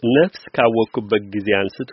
ነፍስ ካወቅኩበት ጊዜ አንስቶ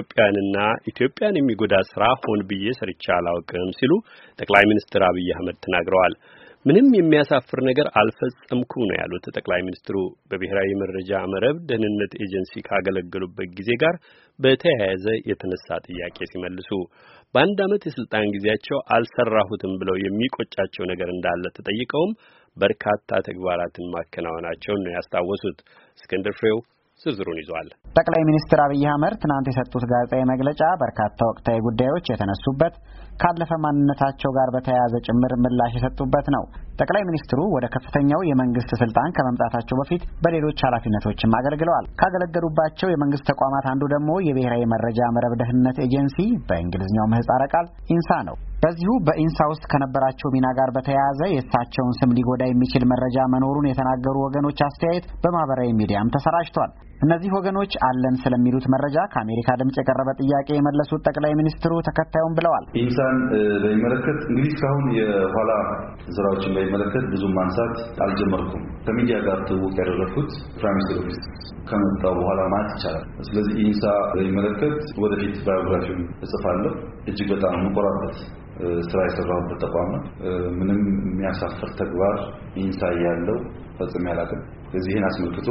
ኢትዮጵያን የሚጎዳ ስራ ሆን ብዬ ሰርቼ አላውቅም ሲሉ ጠቅላይ ሚኒስትር አብይ አህመድ ተናግረዋል። ምንም የሚያሳፍር ነገር አልፈጸምኩም ነው ያሉት ጠቅላይ ሚኒስትሩ በብሔራዊ መረጃ መረብ ደህንነት ኤጀንሲ ካገለገሉበት ጊዜ ጋር በተያያዘ የተነሳ ጥያቄ ሲመልሱ በአንድ ዓመት የስልጣን ጊዜያቸው አልሰራሁትም ብለው የሚቆጫቸው ነገር እንዳለ ተጠይቀውም በርካታ ተግባራትን ማከናወናቸውን ነው ያስታወሱት። እስክንድር ፍሬው ዝርዝሩን ይዟል። ጠቅላይ ሚኒስትር አብይ አህመድ ትናንት የሰጡት ጋዜጣዊ መግለጫ በርካታ ወቅታዊ ጉዳዮች የተነሱበት ካለፈ ማንነታቸው ጋር በተያያዘ ጭምር ምላሽ የሰጡበት ነው። ጠቅላይ ሚኒስትሩ ወደ ከፍተኛው የመንግስት ስልጣን ከመምጣታቸው በፊት በሌሎች ኃላፊነቶችም አገልግለዋል። ካገለገሉባቸው የመንግስት ተቋማት አንዱ ደግሞ የብሔራዊ መረጃ መረብ ደህንነት ኤጀንሲ በእንግሊዝኛው ምህጻረ ቃል ኢንሳ ነው። በዚሁ በኢንሳ ውስጥ ከነበራቸው ሚና ጋር በተያያዘ የእሳቸውን ስም ሊጎዳ የሚችል መረጃ መኖሩን የተናገሩ ወገኖች አስተያየት በማህበራዊ ሚዲያም ተሰራጭቷል። እነዚህ ወገኖች አለን ስለሚሉት መረጃ ከአሜሪካ ድምጽ የቀረበ ጥያቄ የመለሱት ጠቅላይ ሚኒስትሩ ተከታዩን ብለዋል። ኢንሳን በሚመለከት እንግዲህ እስካሁን የኋላ ስራዎችን በሚመለከት ብዙ ማንሳት አልጀመርኩም። ከሚዲያ ጋር ትውውቅ ያደረኩት ፕራይም ሚኒስትር ኦፊስ ከመጣው በኋላ ማለት ይቻላል። ስለዚህ ኢንሳ በሚመለከት ወደፊት ባዮግራፊውን እጽፋለሁ። እጅግ በጣም የምኮራበት ስራ የሰራሁበት ተቋም ነው። ምንም የሚያሳፍር ተግባር ኢንሳ ያለው ፈጽሜ አላውቅም። እዚህን አስመልክቶ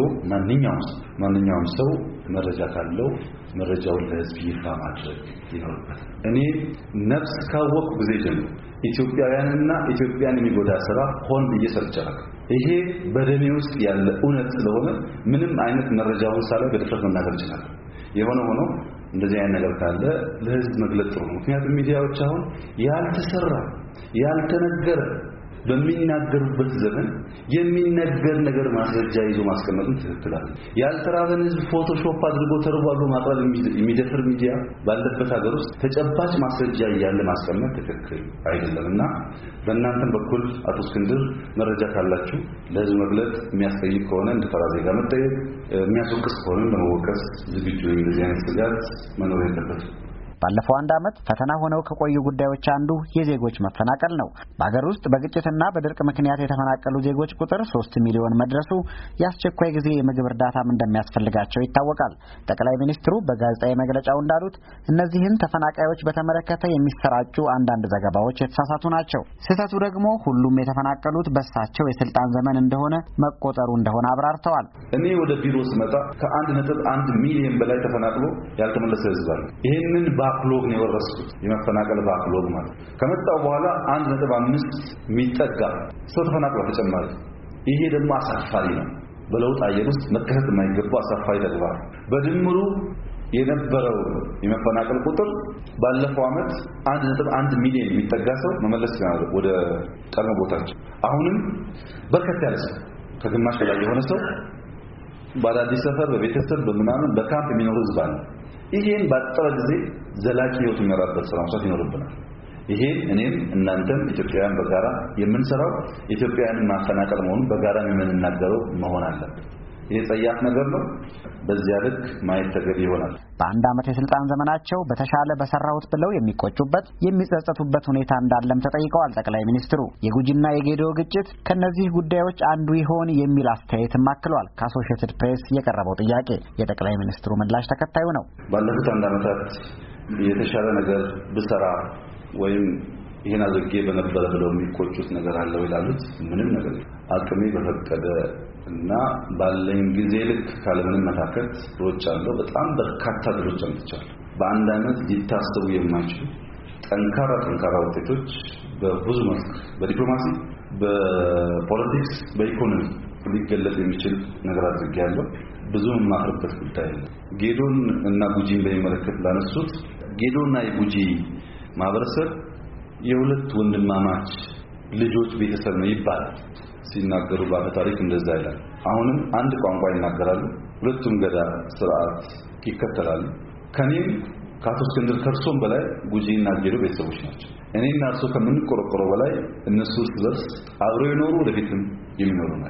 ማንኛውም ሰው መረጃ ካለው መረጃውን ለህዝብ ይፋ ማድረግ ይኖርበታል። እኔ ነፍስ ካወቅኩ ጊዜ ጀምሮ ኢትዮጵያውያንና ኢትዮጵያን የሚጎዳ ስራ ሆን ብዬ ሰርቻለሁ። ይሄ በደሜ ውስጥ ያለ እውነት ስለሆነ ምንም አይነት መረጃውን ሳላ በድፍረት መናገር ይችላል። የሆነ ሆኖ እንደዚህ አይነት ነገር ካለ ለህዝብ መግለጽ ጥሩ ነው። ምክንያቱም ሚዲያዎች አሁን ያልተሰራ ያልተነገረ በሚናገሩበት ዘመን የሚነገር ነገር ማስረጃ ይዞ ማስቀመጥን ትክክል አይደለም። ያልተራበን ህዝብ ፎቶሾፕ አድርጎ ተርቧል ማቅረብ የሚደፍር ሚዲያ ባለበት ሀገር ውስጥ ተጨባጭ ማስረጃ ያለ ማስቀመጥ ትክክል አይደለምና በእናንተም በኩል አቶ እስክንድር መረጃ ካላችሁ ለህዝብ መግለጽ የሚያስጠይቅ ከሆነ እንደ ተራ ዜጋ መጠየቅ፣ የሚያስወቅስ ከሆነ ለመወቀስ ዝግጁ ነኝ። እንደዚህ አይነት ስጋት መኖር የለበትም። ባለፈው አንድ ዓመት ፈተና ሆነው ከቆዩ ጉዳዮች አንዱ የዜጎች መፈናቀል ነው። በአገር ውስጥ በግጭትና በድርቅ ምክንያት የተፈናቀሉ ዜጎች ቁጥር 3 ሚሊዮን መድረሱ የአስቸኳይ ጊዜ የምግብ እርዳታም እንደሚያስፈልጋቸው ይታወቃል። ጠቅላይ ሚኒስትሩ በጋዜጣዊ መግለጫው እንዳሉት እነዚህን ተፈናቃዮች በተመለከተ የሚሰራጩ አንዳንድ ዘገባዎች የተሳሳቱ ናቸው። ስህተቱ ደግሞ ሁሉም የተፈናቀሉት በእሳቸው የስልጣን ዘመን እንደሆነ መቆጠሩ እንደሆነ አብራርተዋል። እኔ ወደ ቢሮ ስመጣ ከ1.1 ሚሊዮን በላይ ተፈናቅሎ ያልተመለሰ ህዝብ አለ። ይሄንን ባክሎግ ነው የወረስኩት። የመፈናቀል ባክሎግ ማለት ከመጣው በኋላ 1.5 ሚጠጋ ሰው ተፈናቅሏል ተጨማሪ። ይሄ ደግሞ አሳፋሪ ነው። በለውጥ አየር ውስጥ መከሰት የማይገባው አሳፋሪ ተግባር። በድምሩ የነበረው የመፈናቀል ቁጥር ባለፈው ዓመት 1.1 ሚሊዮን የሚጠጋ ሰው መመለስ ይችላል ወደ ቀድሞ ቦታቸው። አሁንም በርከት ያለ ሰው ከግማሽ በላይ የሆነ ሰው በአዳዲስ ሰፈር በቤተሰብ በምናምን በካምፕ የሚኖር ህዝብ አለ። ይሄን ባጠረ ጊዜ ዘላቂ ህይወት የሚመራበት ስራ መስራት ይኖርብናል። ይሄ እኔም እናንተም ኢትዮጵያውያን በጋራ የምንሰራው ኢትዮጵያውያንን ማፈናቀል መሆኑን በጋራ የምንናገረው መሆን አለበት። ይሄ ጸያፍ ነገር ነው። በዚያ ልክ ማየት ተገቢ ይሆናል። በአንድ ዓመት የስልጣን ዘመናቸው በተሻለ በሰራውት ብለው የሚቆጩበት የሚጸጸቱበት ሁኔታ እንዳለም ተጠይቀዋል። ጠቅላይ ሚኒስትሩ የጉጂና የጌዶ ግጭት ከነዚህ ጉዳዮች አንዱ ይሆን የሚል አስተያየትም አክለዋል። ከአሶሺየትድ ፕሬስ የቀረበው ጥያቄ የጠቅላይ ሚኒስትሩ ምላሽ ተከታዩ ነው። ባለፉት አንድ ዓመታት የተሻለ ነገር ብሰራ ወይም ይሄን አድርጌ በነበረ ብለው የሚቆጩት ነገር አለ ወይ ላሉት ምንም ነገር አቅሜ በፈቀደ እና ባለኝ ጊዜ ልክ ካለምንም መታከት ሮጫለሁ። በጣም በርካታ ድሎች አምጥቻለሁ። በአንድ ዓመት ሊታሰቡ የማይችሉ ጠንካራ ውጤቶች በብዙ መልክ በዲፕሎማሲ፣ በፖለቲክስ፣ በኢኮኖሚ ሊገለጽ የሚችል ነገር አድርጌያለሁ። ብዙ የማፍርበት ጉዳይ ነው። ጌዶን እና ጉጂን በሚመለከት ላነሱት ጌዶና የጉጂ ማህበረሰብ የሁለት ወንድማማች ልጆች ቤተሰብ ነው ይባላል። ሲናገሩ ባለ ታሪክ እንደዛ ይላል። አሁንም አንድ ቋንቋ ይናገራሉ። ሁለቱም ገዳ ስርዓት ይከተላሉ። ከኔም ከአቶ እስክንድር ከርሶም በላይ ጉጂና ጌዶ ቤተሰቦች ናቸው። እኔና እርሶ ከምንቆረቆረው በላይ እነሱ እርስ በርስ አብረው የኖሩ ወደፊትም የሚኖሩ ናቸው።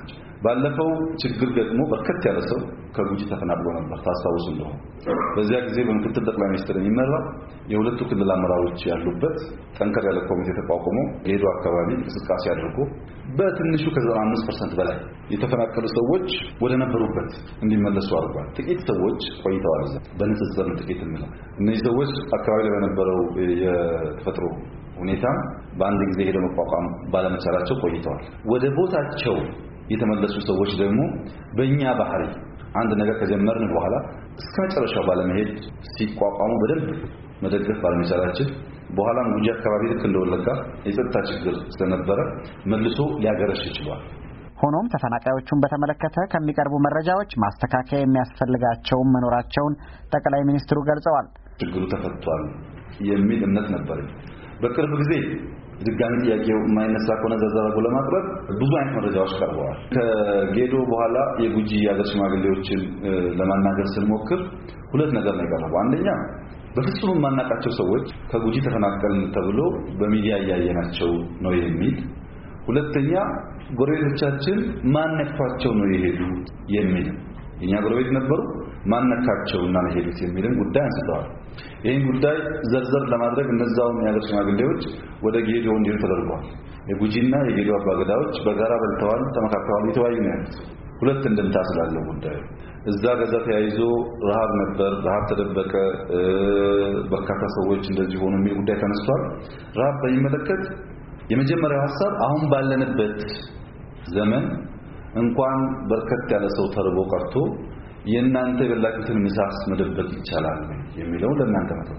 ባለፈው ችግር ደግሞ በርከት ያለ ሰው ከጉጂ ተፈናቅሎ ነበር ታስታውሱ እንደሆነ በዚያ ጊዜ በምክትል ጠቅላይ ሚኒስትር የሚመራ የሁለቱ ክልል አመራሮች ያሉበት ጠንከር ያለ ኮሚቴ ተቋቁሞ ጌዶ አካባቢ እንቅስቃሴ አድርጎ በትንሹ ከ95% በላይ የተፈናቀሉ ሰዎች ወደ ነበሩበት እንዲመለሱ አድርጓል። ጥቂት ሰዎች ቆይተዋል። በንጽጽር ጥቂት ነው። እነዚህ ሰዎች አካባቢ ላይ በነበረው የተፈጥሮ ሁኔታ በአንድ ጊዜ ሄደው መቋቋም ባለመቻላቸው ቆይተዋል። ወደ ቦታቸው የተመለሱ ሰዎች ደግሞ በእኛ ባህሪ አንድ ነገር ከጀመርን በኋላ እስከ መጨረሻው ባለመሄድ ሲቋቋሙ በደንብ መደገፍ ባለመቻላችን በኋላም ጉጂ አካባቢ ልክ እንደወለጋ የጸጥታ ችግር ስለነበረ መልሶ ሊያገረሽ ይችላል። ሆኖም ተፈናቃዮቹን በተመለከተ ከሚቀርቡ መረጃዎች ማስተካከያ የሚያስፈልጋቸው መኖራቸውን ጠቅላይ ሚኒስትሩ ገልጸዋል። ችግሩ ተፈቷል የሚል እምነት ነበር። በቅርብ ጊዜ ድጋሚ ጥያቄው የማይነሳ ከሆነ ዘርዘር ለማቅረብ ብዙ አይነት መረጃዎች ቀርበዋል። ከጌዶ በኋላ የጉጂ ያገር ሽማግሌዎችን ለማናገር ስንሞክር ሁለት ነገር ነው የቀረበው። አንደኛ በፍጹም ማናቃቸው ሰዎች ከጉጂ ተፈናቀልን ተብሎ በሚዲያ ያያየናቸው ነው የሚል፣ ሁለተኛ ጎረቤቶቻችን ማንነካቸው ነው የሄዱ የሚል የኛ ጎረቤት ነበሩ ማንነካቸውና ነው የሄዱት የሚልን ጉዳይ አንስተዋል። ይህን ጉዳይ ዘርዘር ለማድረግ እነዛውን ያገር ሽማግሌዎች ወደ ጌዶ እንዲሄዱ ተደርጓል። የጉጂና የጌዶ አባገዳዎች በጋራ በልተዋል፣ ተመካክረዋል፣ የተወያዩ ነው ያሉት። ሁለት እንደምታ ስላለው ጉዳይ እዛ ገዛ ተያይዞ ረሃብ ነበር፣ ረሃብ ተደበቀ፣ በርካታ ሰዎች እንደዚህ ሆኑ የሚል ጉዳይ ተነስቷል። ረሃብ በሚመለከት የመጀመሪያው ሐሳብ አሁን ባለንበት ዘመን እንኳን በርከት ያለ ሰው ተርቦ ቀርቶ የእናንተ የበላችሁትን ምሳስ መደበቅ ይቻላል የሚለው ለእናንተ ነው።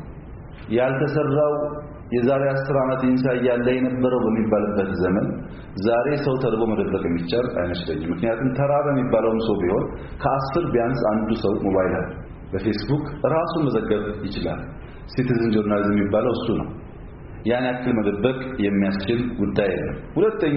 ያልተሰራው የዛሬ 10 ዓመት ያለ የነበረው በሚባልበት ዘመን ዛሬ ሰው ተርቦ መደበቅ የሚቻል አይመስለኝም። ምክንያቱም ተራበ የሚባለውም ሰው ቢሆን ከ10 ቢያንስ አንዱ ሰው ሞባይል አለ፣ በፌስቡክ ራሱን መዘገብ ይችላል። ሲቲዝን ጆርናሊዝም የሚባለው እሱ ነው። ያን ያክል መደበቅ የሚያስችል ጉዳይ ነው። ሁለተኛ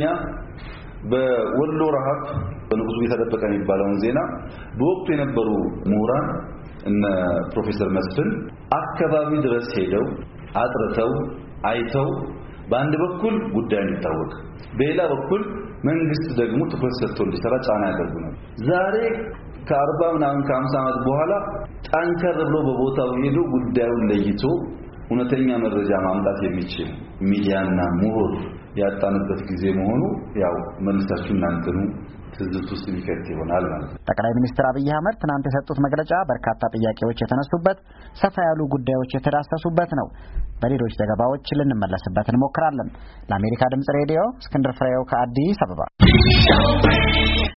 በወሎ ረሃብ በንጉሱ የተደበቀ የሚባለውን ዜና በወቅቱ የነበሩ ምሁራን እነ ፕሮፌሰር መስፍን አካባቢ ድረስ ሄደው አጥርተው አይተው በአንድ በኩል ጉዳዩን ይታወቅ፣ በሌላ በኩል መንግስት ደግሞ ትኩረት ሰጥቶ እንዲሰራ ጫና ያደርጉ ነው። ዛሬ ከ40 ምናምን ከ50 ዓመት በኋላ ጠንከር ብሎ በቦታው ሄዶ ጉዳዩን ለይቶ እውነተኛ መረጃ ማምጣት የሚችል ሚዲያና ምሁር ያጣንበት ጊዜ መሆኑ ያው መልሳችሁ እናንተኑ ትዝብት ውስጥ ሊከት ይሆናል ማለት ነው። ጠቅላይ ሚኒስትር አብይ አህመድ ትናንት የሰጡት መግለጫ በርካታ ጥያቄዎች የተነሱበት፣ ሰፋ ያሉ ጉዳዮች የተዳሰሱበት ነው። በሌሎች ዘገባዎች ልንመለስበት እንሞክራለን። ለአሜሪካ ድምጽ ሬዲዮ እስክንድር ፍሬው ከአዲስ አበባ